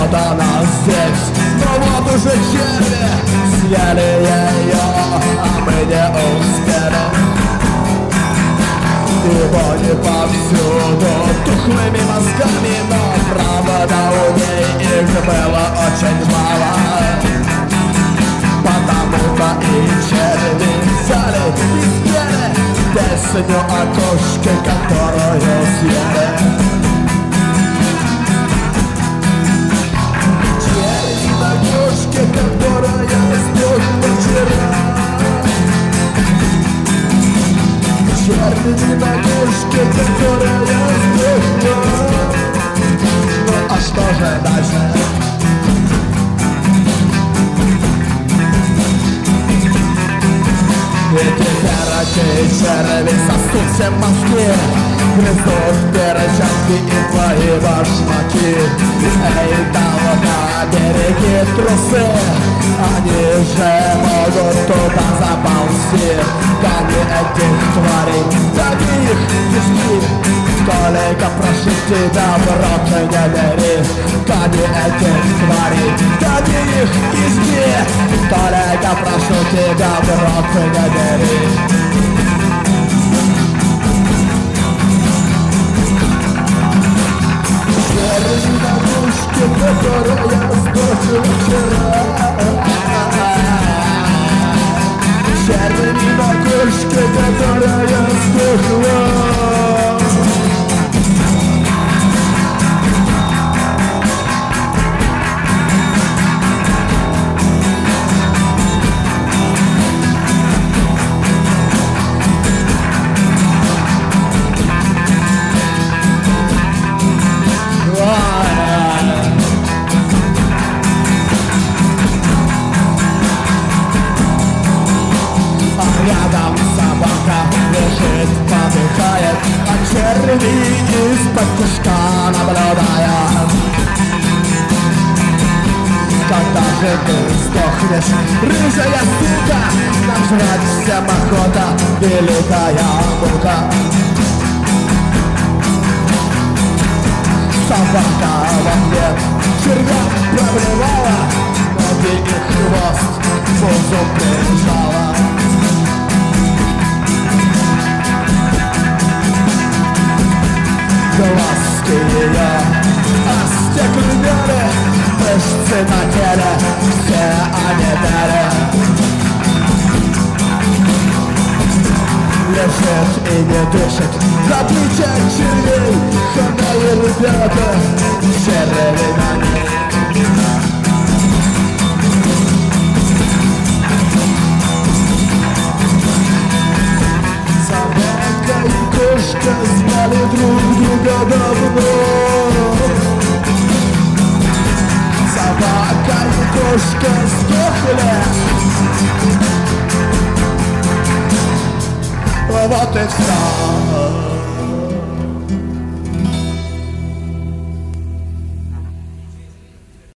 вот она здесь. Но вот уже черви съели ее, а мы не успели. Его не повсюду тухлыми мозгами, но правда у ней их было очень мало. Потому-то и черви взяли и спели песню о кошке, которую съели. Черви на кошке, которая сдохла вчера. Черви на кошке, которая сдохла. Ну а что же дальше? Эти перочи черви сосут все мозги, грызут перчатки и твои башмаки. Эй, давно береги трусы, они же могут туда заползти. Гони этих тварей, гони их, кишки. Только прошу тебя, в рот не бери. Гони этих тварей, гони их, кишки. Только прошу тебя, в рот не бери. Черви на кошке, которая сдохла вчера. Черви на кошке, которая сдохла. Рядом собака лежит, подыхает, а черви из-под куска наблюдают. Когда же ты сдохнешь, рыжая сука, нам жрать всем охота, великая мука. Собака в ответ червям проблевала, ноги и хвост пузу прижала. Глазки ее остекленели, мышцы на теле все онемели. Лежит и не дышит, добыча червей, хана ребята, черви на ней. Собака и кошка знали друг друга давно. Собака и кошка сдохли. Вот и все.